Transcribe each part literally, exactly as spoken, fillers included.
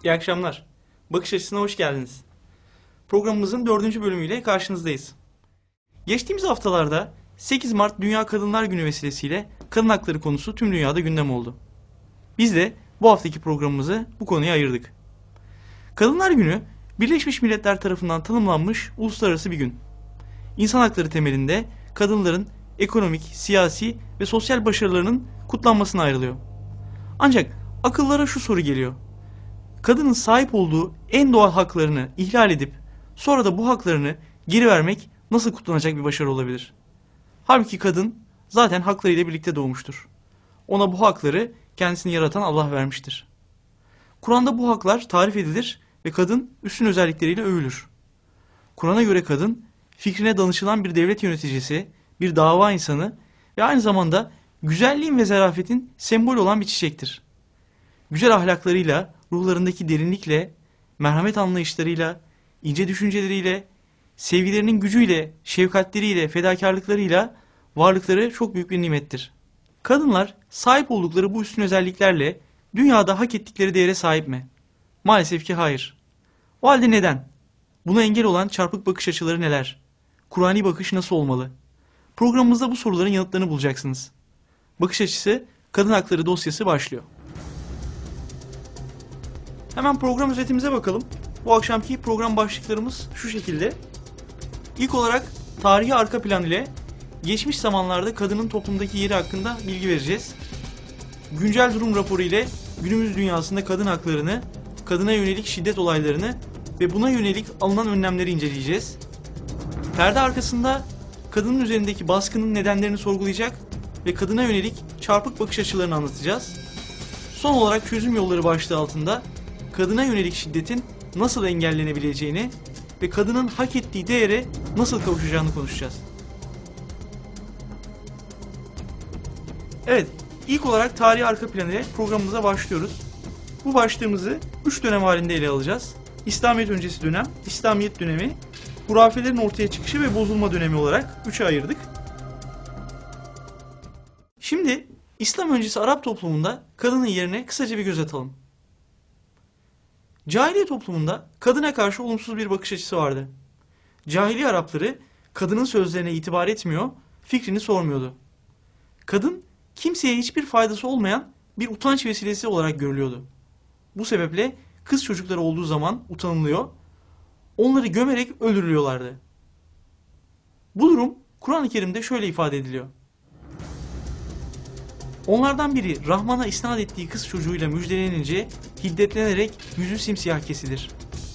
İyi akşamlar. Bakış Açısı'na hoş geldiniz. Programımızın dördüncü bölümüyle karşınızdayız. Geçtiğimiz haftalarda sekiz Mart Dünya Kadınlar Günü vesilesiyle kadın hakları konusu tüm dünyada gündem oldu. Biz de bu haftaki programımızı bu konuya ayırdık. Kadınlar Günü, Birleşmiş Milletler tarafından tanımlanmış uluslararası bir gün. İnsan hakları temelinde kadınların ekonomik, siyasi ve sosyal başarılarının kutlanmasına ayrılıyor. Ancak akıllara şu soru geliyor. Kadının sahip olduğu en doğal haklarını ihlal edip sonra da bu haklarını geri vermek nasıl kutlanacak bir başarı olabilir? Halbuki kadın zaten haklarıyla birlikte doğmuştur. Ona bu hakları kendisini yaratan Allah vermiştir. Kur'an'da bu haklar tarif edilir ve kadın üstün özellikleriyle övülür. Kur'an'a göre kadın fikrine danışılan bir devlet yöneticisi, bir dava insanı ve aynı zamanda güzelliğin ve zarafetin sembolü olan bir çiçektir. Güzel ahlaklarıyla, ruhlarındaki derinlikle, merhamet anlayışlarıyla, ince düşünceleriyle, sevgilerinin gücüyle, şefkatleriyle, fedakarlıklarıyla varlıkları çok büyük bir nimettir. Kadınlar sahip oldukları bu üstün özelliklerle dünyada hak ettikleri değere sahip mi? Maalesef ki hayır. O halde neden? Buna engel olan çarpık bakış açıları neler? Kur'ani bakış nasıl olmalı? Programımızda bu soruların yanıtlarını bulacaksınız. Bakış Açısı Kadın Hakları dosyası başlıyor. Hemen program özetimize bakalım. Bu akşamki program başlıklarımız şu şekilde. İlk olarak tarihi arka plan ile geçmiş zamanlarda kadının toplumdaki yeri hakkında bilgi vereceğiz. Güncel durum raporu ile günümüz dünyasında kadın haklarını, kadına yönelik şiddet olaylarını ve buna yönelik alınan önlemleri inceleyeceğiz. Perde arkasında kadının üzerindeki baskının nedenlerini sorgulayacak ve kadına yönelik çarpık bakış açılarını anlatacağız. Son olarak çözüm yolları başlığı altında kadına yönelik şiddetin nasıl engellenebileceğini ve kadının hak ettiği değere nasıl kavuşacağını konuşacağız. Evet, ilk olarak tarihi arka plan ile programımıza başlıyoruz. Bu başlığımızı üç dönem halinde ele alacağız. İslamiyet öncesi dönem, İslamiyet dönemi, hurafelerin ortaya çıkışı ve bozulma dönemi olarak üçe ayırdık. Şimdi İslam öncesi Arap toplumunda kadının yerine kısaca bir göz atalım. Cahiliye toplumunda kadına karşı olumsuz bir bakış açısı vardı. Cahiliye Arapları kadının sözlerine itibar etmiyor, fikrini sormuyordu. Kadın kimseye hiçbir faydası olmayan bir utanç vesilesi olarak görülüyordu. Bu sebeple kız çocukları olduğu zaman utanılıyor, onları gömerek öldürülüyorlardı. Bu durum Kur'an-ı Kerim'de şöyle ifade ediliyor. Onlardan biri Rahman'a isnat ettiği kız çocuğuyla müjdelenince hiddetlenerek yüzü simsiyah kesilir.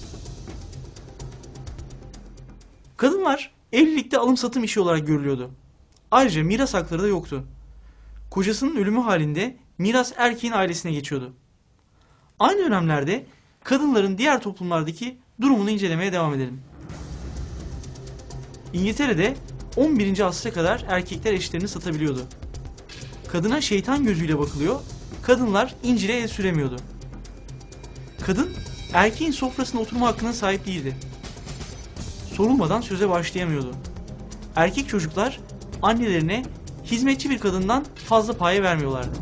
Kadınlar evlilikte alım satım işi olarak görülüyordu. Ayrıca miras hakları da yoktu. Kocasının ölümü halinde miras erkeğin ailesine geçiyordu. Aynı dönemlerde kadınların diğer toplumlardaki durumunu incelemeye devam edelim. İngiltere'de on birinci asra kadar erkekler eşlerini satabiliyordu. Kadına şeytan gözüyle bakılıyor, kadınlar incire el süremiyordu. Kadın, erkeğin sofrasına oturma hakkına sahip değildi. Sorulmadan söze başlayamıyordu. Erkek çocuklar annelerine hizmetçi bir kadından fazla paye vermiyorlardı.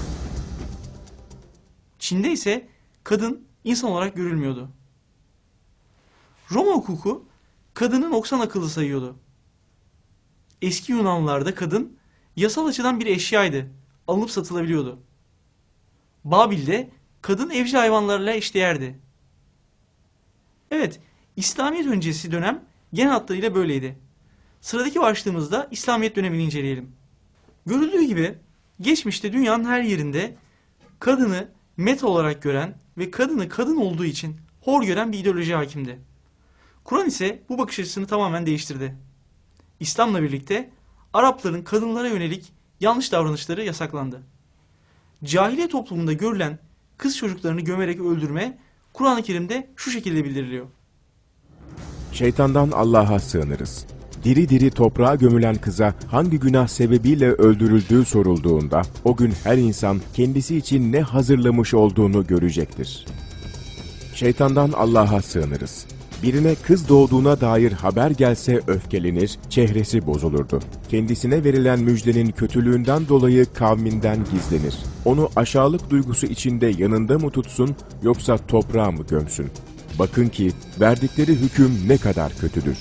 Çin'de ise kadın insan olarak görülmüyordu. Roma hukuku kadını noksan akıllı sayıyordu. Eski Yunanlılarda kadın yasal açıdan bir eşyaydı, alınıp satılabiliyordu. Babil'de kadın evcil hayvanlarla eşdeğerdi. Evet, İslamiyet öncesi dönem genel hatlarıyla böyleydi. Sıradaki başlığımızda İslamiyet dönemini inceleyelim. Görüldüğü gibi geçmişte dünyanın her yerinde kadını meta olarak gören ve kadını kadın olduğu için hor gören bir ideoloji hakimdi. Kur'an ise bu bakış açısını tamamen değiştirdi. İslam'la birlikte Arapların kadınlara yönelik yanlış davranışları yasaklandı. Cahiliye toplumunda görülen kız çocuklarını gömerek öldürme Kur'an-ı Kerim'de şu şekilde bildiriliyor. Şeytandan Allah'a sığınırız. Diri diri toprağa gömülen kıza hangi günah sebebiyle öldürüldüğü sorulduğunda o gün her insan kendisi için ne hazırlamış olduğunu görecektir. Şeytandan Allah'a sığınırız. Birine kız doğduğuna dair haber gelse öfkelenir, çehresi bozulurdu. Kendisine verilen müjdenin kötülüğünden dolayı kavminden gizlenir. Onu aşağılık duygusu içinde yanında mı tutsun yoksa toprağa mı gömsün? Bakın ki verdikleri hüküm ne kadar kötüdür.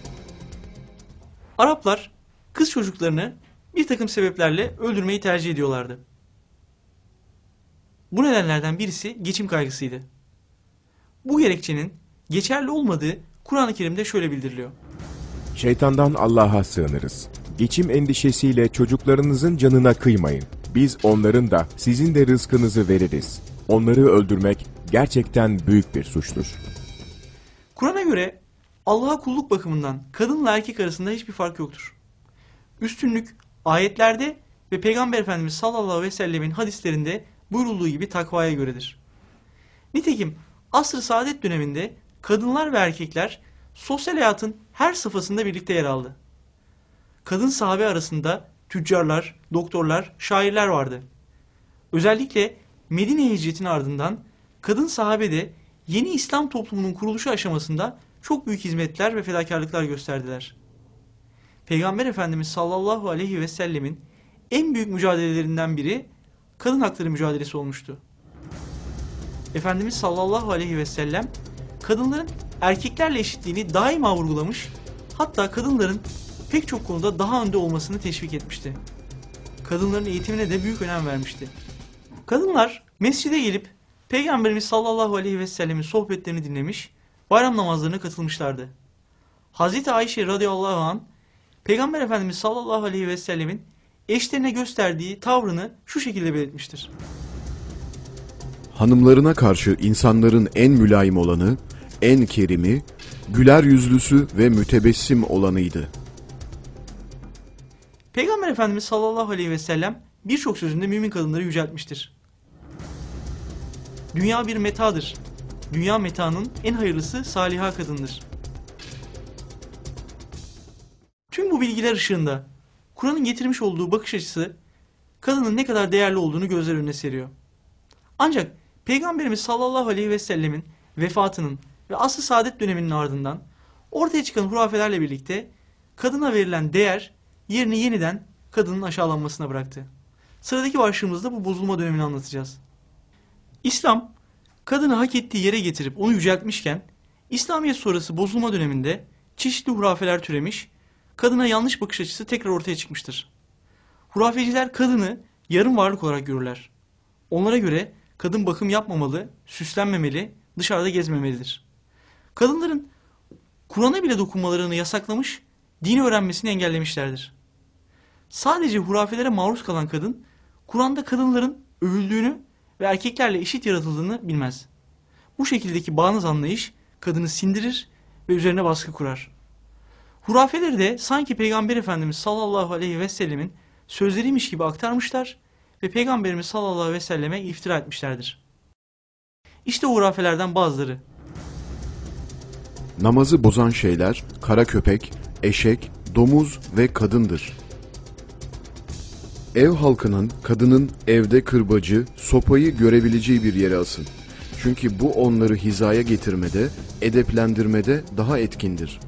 Araplar kız çocuklarını bir takım sebeplerle öldürmeyi tercih ediyorlardı. Bu nedenlerden birisi geçim kaygısıydı. Bu gerekçenin geçerli olmadığı Kur'an-ı Kerim'de şöyle bildiriliyor. Şeytandan Allah'a sığınırız. Geçim endişesiyle çocuklarınızın canına kıymayın. Biz onların da sizin de rızkınızı veririz. Onları öldürmek gerçekten büyük bir suçtur. Kur'an'a göre Allah'a kulluk bakımından kadınla erkek arasında hiçbir fark yoktur. Üstünlük ayetlerde ve Peygamber Efendimiz sallallahu aleyhi ve sellemin hadislerinde buyurulduğu gibi takvaya göredir. Nitekim asr-ı saadet döneminde kadınlar ve erkekler sosyal hayatın her safhasında birlikte yer aldı. Kadın sahabe arasında tüccarlar, doktorlar, şairler vardı. Özellikle Medine hicretinin ardından kadın sahabe de yeni İslam toplumunun kuruluşu aşamasında çok büyük hizmetler ve fedakarlıklar gösterdiler. Peygamber Efendimiz sallallahu aleyhi ve sellemin en büyük mücadelelerinden biri kadın hakları mücadelesi olmuştu. Efendimiz sallallahu aleyhi ve sellem kadınların erkeklerle eşitliğini daima vurgulamış, hatta kadınların pek çok konuda daha önde olmasını teşvik etmişti. Kadınların eğitimine de büyük önem vermişti. Kadınlar mescide gelip Peygamberimiz sallallahu aleyhi ve sellemin sohbetlerini dinlemiş, bayram namazlarına katılmışlardı. Hazreti Ayşe radıyallahu anh, Peygamber Efendimiz sallallahu aleyhi ve sellemin eşlerine gösterdiği tavrını şu şekilde belirtmiştir. Hanımlarına karşı insanların en mülayim olanı, en kerimi, güler yüzlüsü ve mütebessim olanıydı. Peygamber Efendimiz sallallahu aleyhi ve sellem birçok sözünde mümin kadınları yüceltmiştir. Dünya bir metadır. Dünya metanın en hayırlısı saliha kadındır. Tüm bu bilgiler ışığında Kur'an'ın getirmiş olduğu bakış açısı kadının ne kadar değerli olduğunu gözler önüne seriyor. Ancak Peygamberimiz sallallahu aleyhi ve sellemin vefatının ve asr-ı saadet döneminin ardından ortaya çıkan hurafelerle birlikte kadına verilen değer yerini yeniden kadının aşağılanmasına bıraktı. Sıradaki başlığımızda bu bozulma dönemini anlatacağız. İslam, kadını hak ettiği yere getirip onu yüceltmişken, İslamiyet sonrası bozulma döneminde çeşitli hurafeler türemiş, kadına yanlış bakış açısı tekrar ortaya çıkmıştır. Hurafeciler kadını yarım varlık olarak görürler. Onlara göre kadın bakım yapmamalı, süslenmemeli, dışarıda gezmemelidir. Kadınların Kur'an'a bile dokunmalarını yasaklamış, dini öğrenmesini engellemişlerdir. Sadece hurafelere maruz kalan kadın, Kur'an'da kadınların övüldüğünü ve erkeklerle eşit yaratıldığını bilmez. Bu şekildeki bağnaz anlayış kadını sindirir ve üzerine baskı kurar. Hurafeleri de sanki Peygamber Efendimiz sallallahu aleyhi ve sellemin sözleriymiş gibi aktarmışlar ve Peygamberimiz sallallahu aleyhi ve selleme iftira etmişlerdir. İşte o hurafelerden bazıları. Namazı bozan şeyler kara köpek, eşek, domuz ve kadındır. Ev halkının kadının evde kırbacı, sopayı görebileceği bir yere asın. Çünkü bu onları hizaya getirmede, edeplendirmede daha etkindir.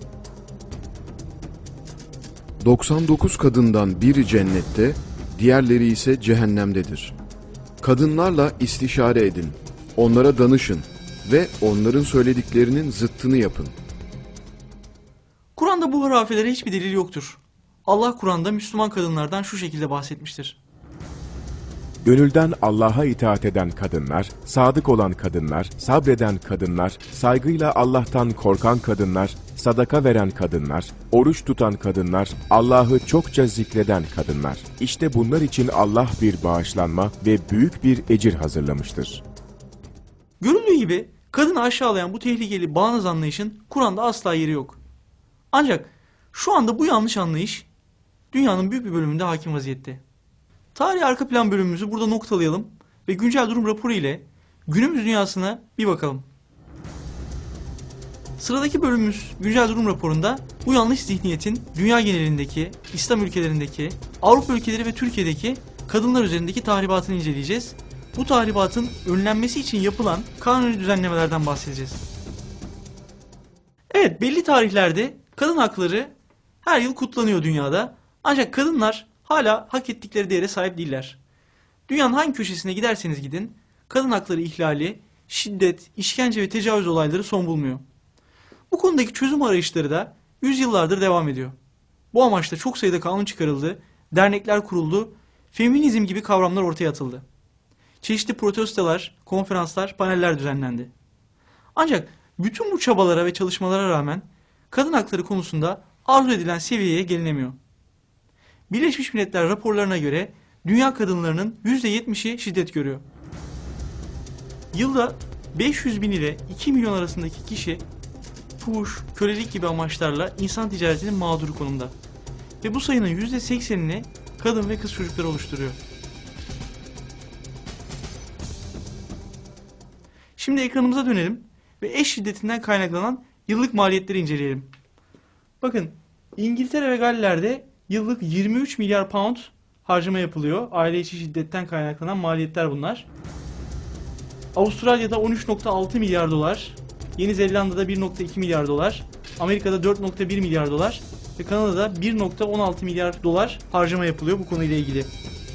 doksan dokuz kadından biri cennette, diğerleri ise cehennemdedir. Kadınlarla istişare edin, onlara danışın ve onların söylediklerinin zıttını yapın. Kur'an'da bu hurafelere hiçbir delil yoktur. Allah Kur'an'da Müslüman kadınlardan şu şekilde bahsetmiştir. Gönülden Allah'a itaat eden kadınlar, sadık olan kadınlar, sabreden kadınlar, saygıyla Allah'tan korkan kadınlar, sadaka veren kadınlar, oruç tutan kadınlar, Allah'ı çokça zikreden kadınlar. İşte bunlar için Allah bir bağışlanma ve büyük bir ecir hazırlamıştır. Görüldüğü gibi kadını aşağılayan bu tehlikeli bağnaz anlayışın Kur'an'da asla yeri yok. Ancak şu anda bu yanlış anlayış dünyanın büyük bir bölümünde hakim vaziyette. Tarih arka plan bölümümüzü burada noktalayalım ve güncel durum raporu ile günümüz dünyasına bir bakalım. Sıradaki bölümümüz güncel durum raporunda bu yanlış zihniyetin dünya genelindeki, İslam ülkelerindeki, Avrupa ülkeleri ve Türkiye'deki kadınlar üzerindeki tahribatını inceleyeceğiz. Bu tahribatın önlenmesi için yapılan kanuni düzenlemelerden bahsedeceğiz. Evet, belli tarihlerde kadın hakları her yıl kutlanıyor dünyada. Ancak kadınlar hala hak ettikleri değere sahip değiller. Dünyanın hangi köşesine giderseniz gidin, kadın hakları ihlali, şiddet, işkence ve tecavüz olayları son bulmuyor. Bu konudaki çözüm arayışları da yüzyıllardır devam ediyor. Bu amaçla çok sayıda kanun çıkarıldı, dernekler kuruldu, feminizm gibi kavramlar ortaya atıldı. Çeşitli protestolar, konferanslar, paneller düzenlendi. Ancak bütün bu çabalara ve çalışmalara rağmen kadın hakları konusunda arzu edilen seviyeye gelinemiyor. Birleşmiş Milletler raporlarına göre dünya kadınlarının yüzde yetmişi şiddet görüyor. Yılda beş yüz bin ile iki milyon arasındaki kişi fuhuş, kölelik gibi amaçlarla insan ticaretinin mağduru konumda. Ve bu sayının yüzde seksenini kadın ve kız çocukları oluşturuyor. Şimdi ekranımıza dönelim ve eş şiddetinden kaynaklanan yıllık maliyetleri inceleyelim. Bakın, İngiltere ve Galler'de yıllık yirmi üç milyar pound harcama yapılıyor. Aile içi şiddetten kaynaklanan maliyetler bunlar. Avustralya'da on üç nokta altı milyar dolar, Yeni Zelanda'da bir nokta iki milyar dolar, Amerika'da dört nokta bir milyar dolar ve Kanada'da bir nokta on altı milyar dolar harcama yapılıyor bu konuyla ilgili.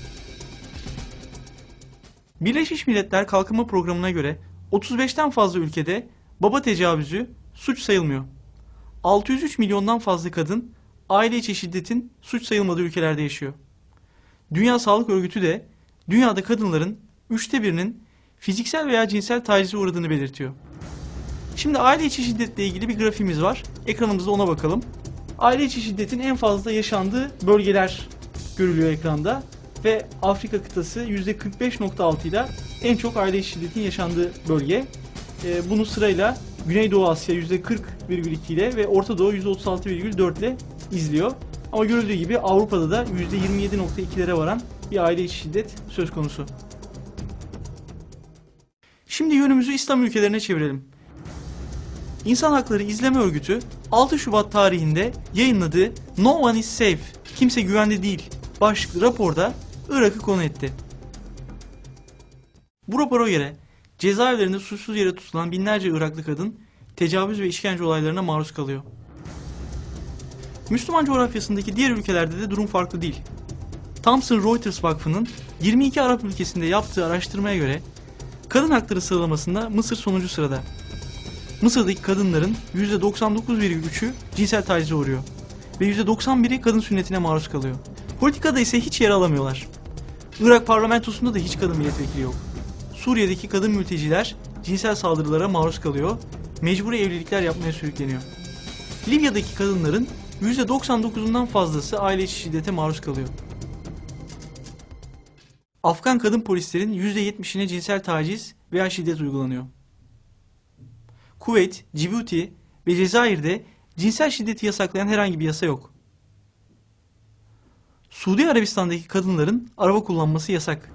Birleşmiş Milletler Kalkınma Programı'na göre otuz beşten fazla ülkede baba tecavüzü suç sayılmıyor. altı yüz üç milyondan fazla kadın aile içi şiddetin suç sayılmadığı ülkelerde yaşıyor. Dünya Sağlık Örgütü de dünyada kadınların üçte birinin fiziksel veya cinsel tacize uğradığını belirtiyor. Şimdi aile içi şiddetle ilgili bir grafiğimiz var. Ekranımızda ona bakalım. Aile içi şiddetin en fazla yaşandığı bölgeler görülüyor ekranda. Ve Afrika kıtası yüzde kırk beş nokta altı ile en çok aile içi şiddetin yaşandığı bölge. Ee, bunu sırayla Güneydoğu Asya yüzde kırk virgül iki ile ve Orta Doğu yüzde otuz altı virgül dört ile izliyor. Ama görüldüğü gibi Avrupa'da da yüzde yirmi yedi nokta ikilere varan bir aile içi şiddet söz konusu. Şimdi yönümüzü İslam ülkelerine çevirelim. İnsan Hakları İzleme Örgütü altı Şubat tarihinde yayınladığı No One is Safe, kimse güvende değil başlıklı raporda Irak'ı konu etti. Bu rapora göre cezaevlerinde suçsuz yere tutulan binlerce Iraklı kadın tecavüz ve işkence olaylarına maruz kalıyor. Müslüman coğrafyasındaki diğer ülkelerde de durum farklı değil. Thomson Reuters Vakfı'nın yirmi iki Arap ülkesinde yaptığı araştırmaya göre kadın hakları sıralamasında Mısır sonuncu sırada. Mısır'daki kadınların yüzde doksan dokuz virgül üçü cinsel tacize uğruyor ve yüzde doksan biri kadın sünnetine maruz kalıyor. Politikada ise hiç yer alamıyorlar. Irak parlamentosunda da hiç kadın milletvekili yok. Suriye'deki kadın mülteciler cinsel saldırılara maruz kalıyor, mecburi evlilikler yapmaya sürükleniyor. Libya'daki kadınların yüzde doksan dokuzundan fazlası aile içi şiddete maruz kalıyor. Afgan kadın polislerin yüzde yetmişine cinsel taciz veya şiddet uygulanıyor. Kuveyt, Cibuti ve Cezayir'de cinsel şiddeti yasaklayan herhangi bir yasa yok. Suudi Arabistan'daki kadınların araba kullanması yasak.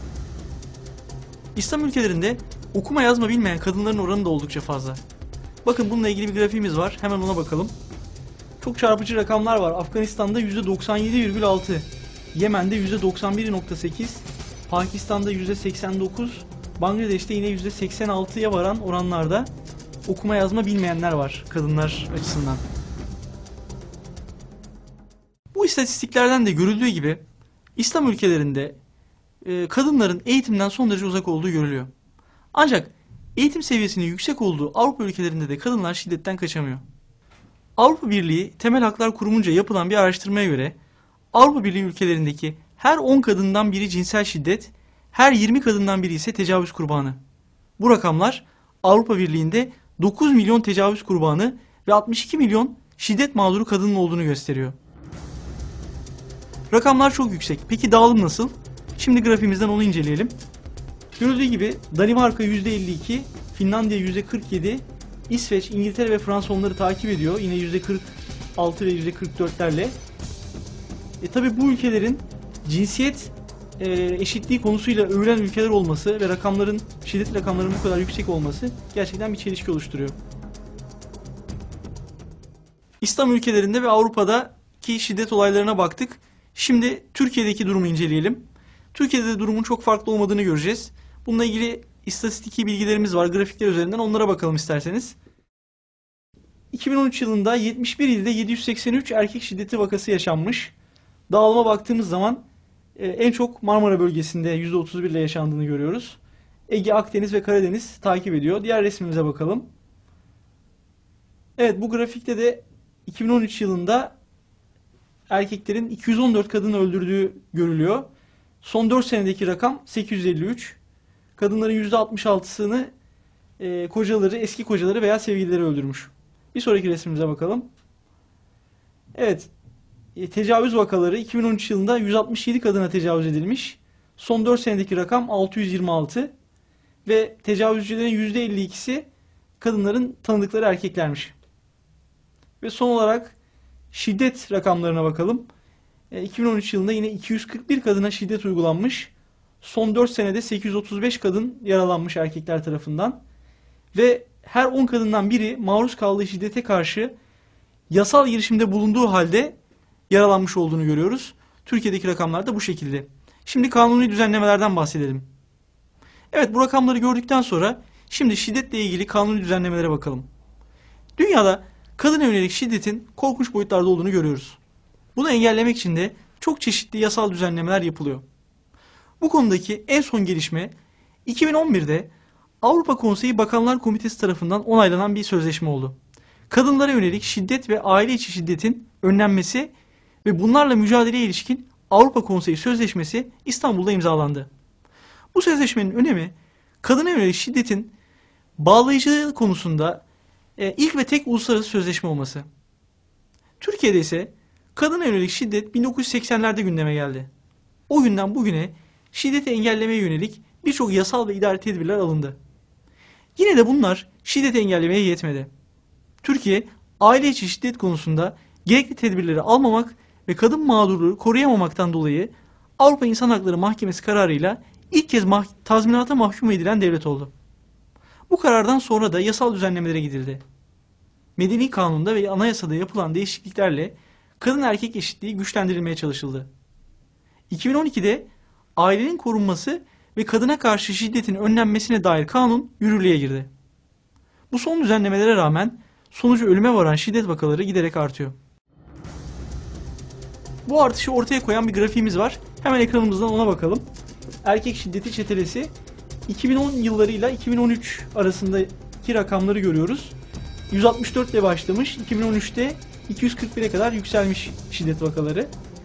İslam ülkelerinde okuma yazma bilmeyen kadınların oranı da oldukça fazla. Bakın bununla ilgili bir grafiğimiz var. Hemen ona bakalım. Çok çarpıcı rakamlar var. Afganistan'da yüzde doksan yedi virgül altı, Yemen'de yüzde doksan bir virgül sekiz, Pakistan'da yüzde seksen dokuz, Bangladeş'te yine yüzde seksen altıya varan oranlarda okuma yazma bilmeyenler var kadınlar açısından. Bu istatistiklerden de görüldüğü gibi İslam ülkelerinde e, kadınların eğitimden son derece uzak olduğu görülüyor. Ancak eğitim seviyesinin yüksek olduğu Avrupa ülkelerinde de kadınlar şiddetten kaçamıyor. Avrupa Birliği Temel Haklar Kurumu'nca yapılan bir araştırmaya göre Avrupa Birliği ülkelerindeki her on kadından biri cinsel şiddet, her yirmi kadından biri ise tecavüz kurbanı. Bu rakamlar Avrupa Birliği'nde dokuz milyon tecavüz kurbanı ve altmış iki milyon şiddet mağduru kadının olduğunu gösteriyor. Rakamlar çok yüksek. Peki dağılım nasıl? Şimdi grafiğimizden onu inceleyelim. Görüldüğü gibi Danimarka yüzde elli iki, Finlandiya yüzde kırk yedi, İsveç, İngiltere ve Fransa onları takip ediyor. Yine yüzde kırk altı ve yüzde kırk dörtlerle. E tabi bu ülkelerin cinsiyet e, eşitliği konusuyla övülen ülkeler olması ve rakamların, şiddet rakamlarının bu kadar yüksek olması gerçekten bir çelişki oluşturuyor. İslam ülkelerinde ve Avrupa'daki şiddet olaylarına baktık. Şimdi Türkiye'deki durumu inceleyelim. Türkiye'de de durumun çok farklı olmadığını göreceğiz. Bununla ilgili istatistiki bilgilerimiz var. Grafikler üzerinden onlara bakalım isterseniz. iki bin on üç yılında yetmiş bir ilde yedi yüz seksen üç erkek şiddeti vakası yaşanmış. Dağılıma baktığımız zaman e, en çok Marmara bölgesinde yüzde otuz bir ile yaşandığını görüyoruz. Ege, Akdeniz ve Karadeniz takip ediyor. Diğer resmimize bakalım. Evet, bu grafikte de iki bin on üç yılında erkeklerin iki yüz on dört kadını öldürdüğü görülüyor. Son dört senedeki rakam sekiz yüz elli üç. Kadınların yüzde altmış altısını e, kocaları, eski kocaları veya sevgilileri öldürmüş. Bir sonraki resmimize bakalım. Evet, e, tecavüz vakaları iki bin on üç yılında yüz altmış yedi kadına tecavüz edilmiş. Son dört senedeki rakam altı yüz yirmi altı ve tecavüzcülerin yüzde elli ikisi kadınların tanıdıkları erkeklermiş. Ve son olarak şiddet rakamlarına bakalım. E, iki bin on üç yılında yine iki yüz kırk bir kadına şiddet uygulanmış. Son dört senede sekiz yüz otuz beş kadın yaralanmış erkekler tarafından. Ve her on kadından biri maruz kaldığı şiddete karşı yasal girişimde bulunduğu halde yaralanmış olduğunu görüyoruz. Türkiye'deki rakamlar da bu şekilde. Şimdi kanuni düzenlemelerden bahsedelim. Evet, bu rakamları gördükten sonra şimdi şiddetle ilgili kanuni düzenlemelere bakalım. Dünyada kadına yönelik şiddetin korkunç boyutlarda olduğunu görüyoruz. Bunu engellemek için de çok çeşitli yasal düzenlemeler yapılıyor. Bu konudaki en son gelişme iki bin on birde Avrupa Konseyi Bakanlar Komitesi tarafından onaylanan bir sözleşme oldu. Kadınlara yönelik şiddet ve aile içi şiddetin önlenmesi ve bunlarla mücadeleye ilişkin Avrupa Konseyi Sözleşmesi İstanbul'da imzalandı. Bu sözleşmenin önemi kadına yönelik şiddetin bağlayıcılığı konusunda e, ilk ve tek uluslararası sözleşme olması. Türkiye'de ise kadına yönelik şiddet bin dokuz yüz seksenlerde gündeme geldi. O günden bugüne şiddeti engellemeye yönelik birçok yasal ve idari tedbirler alındı. Yine de bunlar şiddeti engellemeye yetmedi. Türkiye, aile içi şiddet konusunda gerekli tedbirleri almamak ve kadın mağdurları koruyamamaktan dolayı Avrupa İnsan Hakları Mahkemesi kararıyla ilk kez mah- tazminata mahkum edilen devlet oldu. Bu karardan sonra da yasal düzenlemelere gidildi. Medeni kanunda ve anayasada yapılan değişikliklerle kadın erkek eşitliği güçlendirilmeye çalışıldı. iki bin on ikide ailenin korunması ve kadına karşı şiddetin önlenmesine dair kanun yürürlüğe girdi. Bu son düzenlemelere rağmen sonucu ölüme varan şiddet vakaları giderek artıyor. Bu artışı ortaya koyan bir grafiğimiz var. Hemen ekranımızdan ona bakalım. Erkek şiddeti çetelesi iki bin on yıllarıyla iki bin on üç arasındaki rakamları görüyoruz. yüz altmış dört ile başlamış, iki bin on üçte iki yüz kırk bire kadar yükselmiş şiddet vakaları.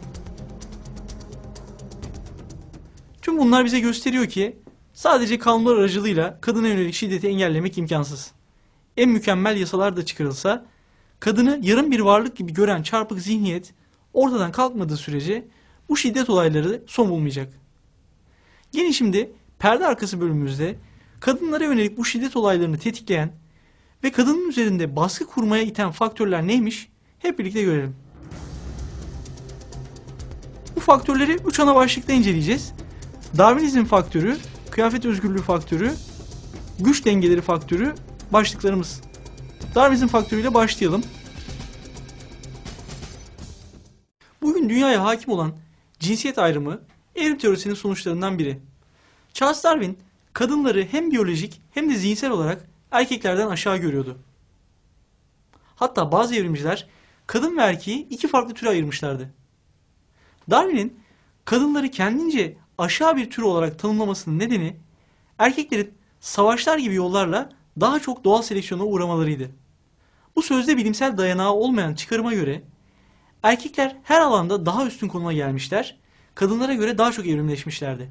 Tüm bunlar bize gösteriyor ki sadece kanunlar aracılığıyla kadına yönelik şiddeti engellemek imkansız. En mükemmel yasalar da çıkarılsa, kadını yarım bir varlık gibi gören çarpık zihniyet ortadan kalkmadığı sürece bu şiddet olayları son bulmayacak. Gelin şimdi perde arkası bölümümüzde kadınlara yönelik bu şiddet olaylarını tetikleyen ve kadının üzerinde baskı kurmaya iten faktörler neymiş hep birlikte görelim. Bu faktörleri üç ana başlıkta inceleyeceğiz. Darwinizm faktörü, kıyafet özgürlüğü faktörü, güç dengeleri faktörü başlıklarımız. Darwinizm faktörüyle başlayalım. Bugün dünyaya hakim olan cinsiyet ayrımı evrim teorisinin sonuçlarından biri. Charles Darwin kadınları hem biyolojik hem de zihinsel olarak erkeklerden aşağı görüyordu. Hatta bazı evrimciler kadın ve erkeği iki farklı türe ayırmışlardı. Darwin'in kadınları kendince aşağı bir tür olarak tanımlamasının nedeni erkeklerin savaşlar gibi yollarla daha çok doğal seleksiyona uğramalarıydı. Bu sözde bilimsel dayanağı olmayan çıkarıma göre erkekler her alanda daha üstün konuma gelmişler, kadınlara göre daha çok evrimleşmişlerdi.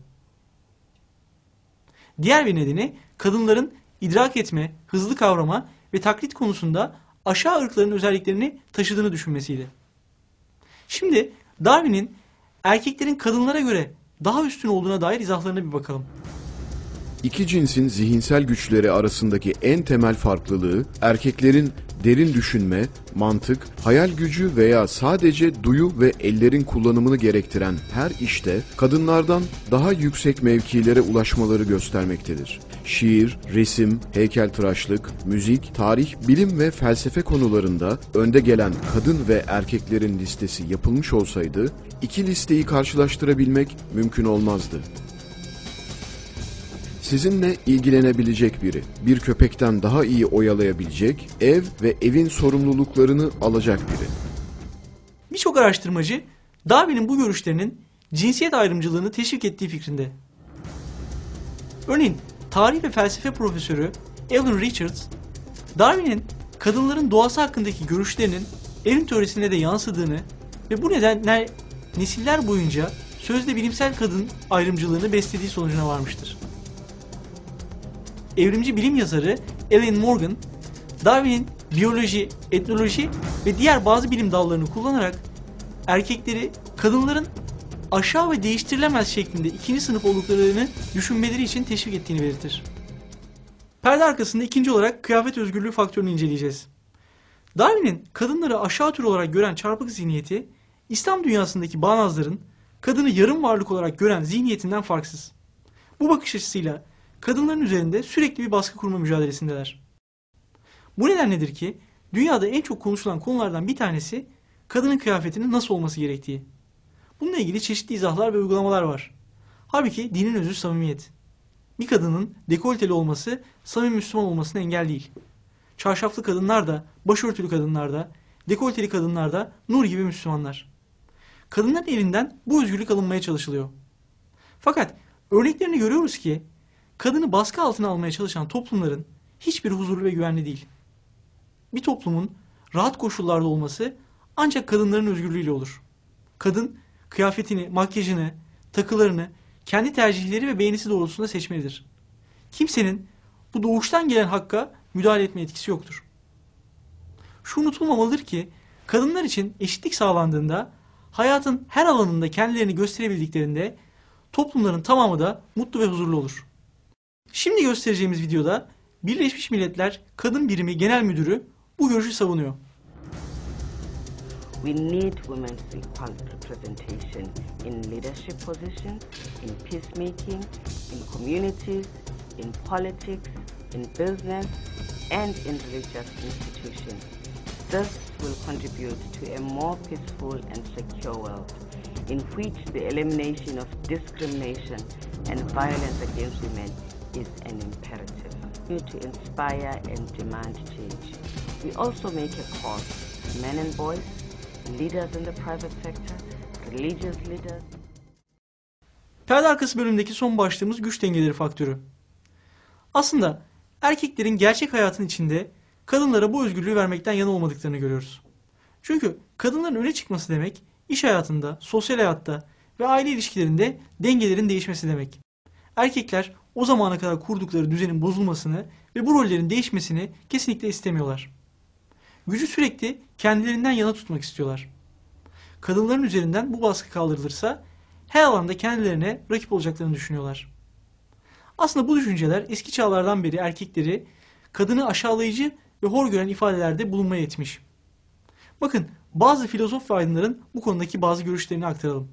Diğer bir nedeni kadınların idrak etme, hızlı kavrama ve taklit konusunda aşağı ırkların özelliklerini taşıdığını düşünmesiydi. Şimdi Darwin'in erkeklerin kadınlara göre daha üstün olduğuna dair izahlarına bir bakalım. İki cinsin zihinsel güçleri arasındaki en temel farklılığı erkeklerin derin düşünme, mantık, hayal gücü veya sadece duyu ve ellerin kullanımını gerektiren her işte kadınlardan daha yüksek mevkilere ulaşmaları göstermektedir. Şiir, resim, heykeltıraşlık, müzik, tarih, bilim ve felsefe konularında önde gelen kadın ve erkeklerin listesi yapılmış olsaydı, iki listeyi karşılaştırabilmek mümkün olmazdı. Sizinle ilgilenebilecek biri, bir köpekten daha iyi oyalayabilecek, ev ve evin sorumluluklarını alacak biri. Birçok araştırmacı Darwin'in bu görüşlerinin cinsiyet ayrımcılığını teşvik ettiği fikrinde. Örneğin tarih ve felsefe profesörü Alan Richards, Darwin'in kadınların doğası hakkındaki görüşlerinin evrim teorisine de yansıdığını ve bu nedenle nesiller boyunca sözde bilimsel kadın ayrımcılığını beslediği sonucuna varmıştır. Evrimci bilim yazarı Alan Morgan, Darwin'in biyoloji, etnoloji ve diğer bazı bilim dallarını kullanarak erkekleri kadınların aşağı ve değiştirilemez şeklinde ikinci sınıf olduklarını düşünmeleri için teşvik ettiğini belirtir. Perde arkasında ikinci olarak kıyafet özgürlüğü faktörünü inceleyeceğiz. Darwin'in kadınları aşağı tür olarak gören çarpık zihniyeti, İslam dünyasındaki bağnazların kadını yarım varlık olarak gören zihniyetinden farksız. Bu bakış açısıyla kadınların üzerinde sürekli bir baskı kurma mücadelesindeler. Bu nedenledir ki dünyada en çok konuşulan konulardan bir tanesi kadının kıyafetinin nasıl olması gerektiği. Bununla ilgili çeşitli izahlar ve uygulamalar var. Halbuki dinin özü samimiyet. Bir kadının dekolteli olması samimi Müslüman olmasına engel değil. Çarşaflı kadınlar da, başörtülü kadınlar da, dekolteli kadınlar da nur gibi Müslümanlar. Kadınların elinden bu özgürlük alınmaya çalışılıyor. Fakat örneklerini görüyoruz ki kadını baskı altına almaya çalışan toplumların hiçbir huzurlu ve güvenli değil. Bir toplumun rahat koşullarda olması ancak kadınların özgürlüğüyle olur. Kadın kıyafetini, makyajını, takılarını kendi tercihleri ve beğenisi doğrultusunda seçmelidir. Kimsenin bu doğuştan gelen hakka müdahale etme etkisi yoktur. Şu unutulmamalıdır ki kadınlar için eşitlik sağlandığında, hayatın her alanında kendilerini gösterebildiklerinde toplumların tamamı da mutlu ve huzurlu olur. Şimdi göstereceğimiz videoda Birleşmiş Milletler Kadın Birimi Genel Müdürü bu görüşü savunuyor. We need women's equal representation in leadership positions, in peacemaking, in communities, in politics, in business, and in religious institutions. This will contribute to a more peaceful and secure world, in which the elimination of discrimination and violence against women is an imperative. To inspire and demand change. We also make a call to men and boys, leaders in the private sector, religious leaders. Perde arkası bölümdeki son başlığımız güç dengeleri faktörü. Aslında erkeklerin gerçek hayatın içinde kadınlara bu özgürlüğü vermekten yana olmadıklarını görüyoruz. Çünkü kadınların öne çıkması demek iş hayatında, sosyal hayatta ve aile ilişkilerinde dengelerin değişmesi demek. Erkekler o zamana kadar kurdukları düzenin bozulmasını ve bu rollerin değişmesini kesinlikle istemiyorlar. Gücü sürekli kendilerinden yana tutmak istiyorlar. Kadınların üzerinden bu baskı kaldırılırsa her alanda kendilerine rakip olacaklarını düşünüyorlar. Aslında bu düşünceler eski çağlardan beri erkekleri kadını aşağılayıcı ve hor gören ifadelerde bulunmaya yetmiş. Bakın bazı filozof ve aydınların bu konudaki bazı görüşlerini aktaralım.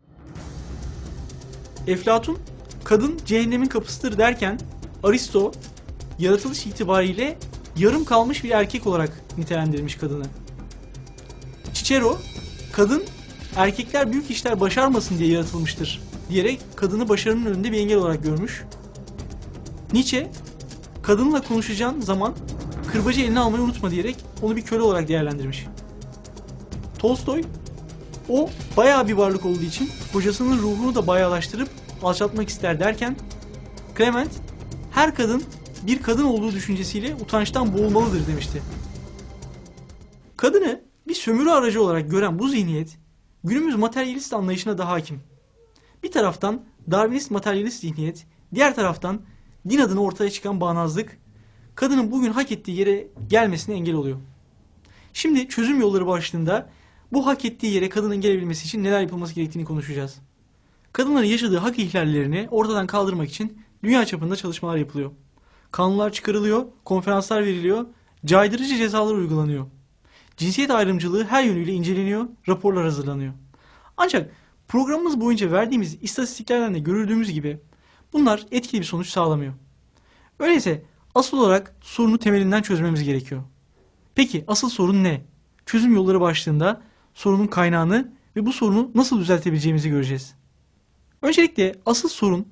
Eflatun, kadın cehennemin kapısıdır derken Aristo, yaratılış itibariyle yarım kalmış bir erkek olarak nitelendirmiş kadını. Cicero, kadın erkekler büyük işler başarmasın diye yaratılmıştır diyerek kadını başarının önünde bir engel olarak görmüş. Nietzsche, kadınla konuşacağın zaman kırbacı eline almayı unutma diyerek onu bir köle olarak değerlendirmiş. Tolstoy, o bayağı bir varlık olduğu için kocasının ruhunu da bayağılaştırıp alçaltmak ister derken, Clement, her kadın bir kadın olduğu düşüncesiyle utançtan boğulmalıdır demişti. Kadını bir sömürü aracı olarak gören bu zihniyet, günümüz materyalist anlayışına da hakim. Bir taraftan Darwinist materyalist zihniyet, diğer taraftan din adına ortaya çıkan bağnazlık, kadının bugün hak ettiği yere gelmesine engel oluyor. Şimdi çözüm yolları başlığında bu hak ettiği yere kadının gelebilmesi için neler yapılması gerektiğini konuşacağız. Kadınların yaşadığı hak ihlallerini ortadan kaldırmak için dünya çapında çalışmalar yapılıyor. Kanunlar çıkarılıyor, konferanslar veriliyor, caydırıcı cezalar uygulanıyor. Cinsiyet ayrımcılığı her yönüyle inceleniyor, raporlar hazırlanıyor. Ancak programımız boyunca verdiğimiz istatistiklerden de görüldüğümüz gibi bunlar etkili bir sonuç sağlamıyor. Öyleyse asıl olarak sorunu temelinden çözmemiz gerekiyor. Peki asıl sorun ne? Çözüm yolları başlığında sorunun kaynağını ve bu sorunu nasıl düzeltebileceğimizi göreceğiz. Öncelikle asıl sorun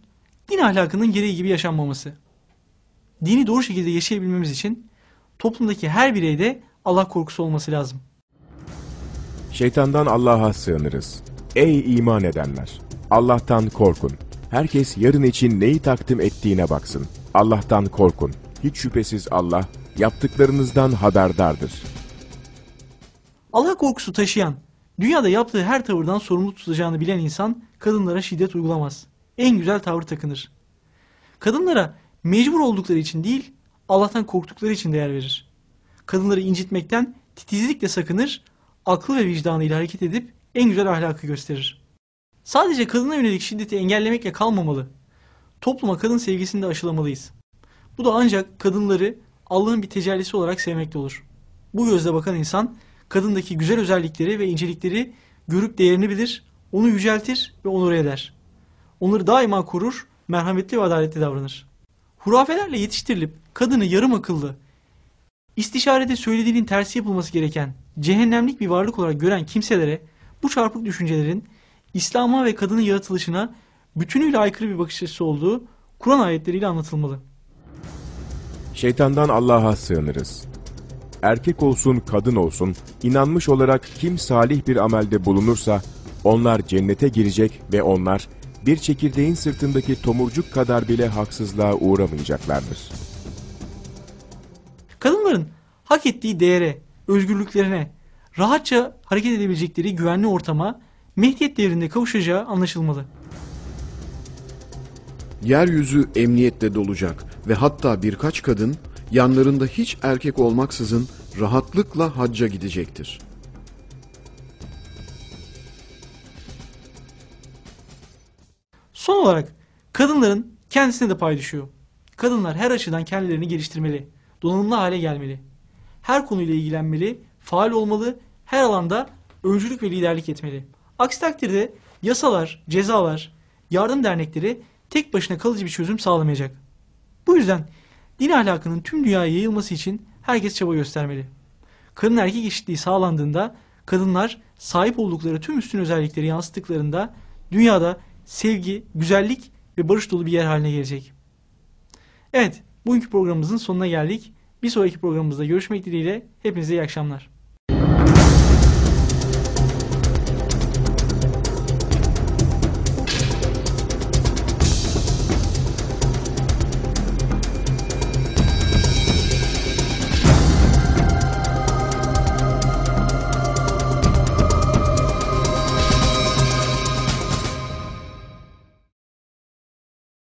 din ahlakının gereği gibi yaşanmaması. Dini doğru şekilde yaşayabilmemiz için toplumdaki her bireyde Allah korkusu olması lazım. Şeytandan Allah'a sığınırız. Ey iman edenler! Allah'tan korkun. Herkes yarın için neyi takdim ettiğine baksın. Allah'tan korkun. Hiç şüphesiz Allah yaptıklarınızdan haberdardır. Allah korkusu taşıyan, dünyada yaptığı her tavırdan sorumlu tutacağını bilen insan kadınlara şiddet uygulamaz. En güzel tavır takınır. Kadınlara mecbur oldukları için değil, Allah'tan korktukları için değer verir. Kadınları incitmekten titizlikle sakınır, aklı ve vicdanıyla hareket edip en güzel ahlakı gösterir. Sadece kadına yönelik şiddeti engellemekle kalmamalı. Topluma kadın sevgisini de aşılamalıyız. Bu da ancak kadınları Allah'ın bir tecellisi olarak sevmekle olur. Bu gözle bakan insan, kadındaki güzel özellikleri ve incelikleri görüp değerini bilir, onu yüceltir ve onur eder. Onları daima korur, merhametli ve adaletli davranır. Hurafelerle yetiştirilip kadını yarım akıllı, istişarede söylediğinin tersi yapılması gereken cehennemlik bir varlık olarak gören kimselere bu çarpık düşüncelerin İslam'a ve kadının yaratılışına bütünüyle aykırı bir bakış açısı olduğu Kur'an ayetleriyle anlatılmalı. Şeytandan Allah'a sığınırız. Erkek olsun, kadın olsun, inanmış olarak kim salih bir amelde bulunursa, onlar cennete girecek ve onlar bir çekirdeğin sırtındaki tomurcuk kadar bile haksızlığa uğramayacaklardır. Kadınların hak ettiği değere, özgürlüklerine, rahatça hareket edebilecekleri güvenli ortama Mehdiyet devrinde kavuşacağı anlaşılmalı. Yeryüzü emniyetle dolacak ve hatta birkaç kadın yanlarında hiç erkek olmaksızın rahatlıkla hacca gidecektir. Son olarak kadınların kendisine de pay düşüyor. Kadınlar her açıdan kendilerini geliştirmeli, donanımlı hale gelmeli. Her konuyla ilgilenmeli, faal olmalı, her alanda öncülük ve liderlik etmeli. Aksi takdirde yasalar, cezalar, yardım dernekleri tek başına kalıcı bir çözüm sağlamayacak. Bu yüzden din ahlakının tüm dünyaya yayılması için herkes çaba göstermeli. Kadın erkek eşitliği sağlandığında kadınlar sahip oldukları tüm üstün özellikleri yansıttıklarında dünyada sevgi, güzellik ve barış dolu bir yer haline gelecek. Evet, bugünkü programımızın sonuna geldik. Bir sonraki programımızda görüşmek dileğiyle hepinize iyi akşamlar.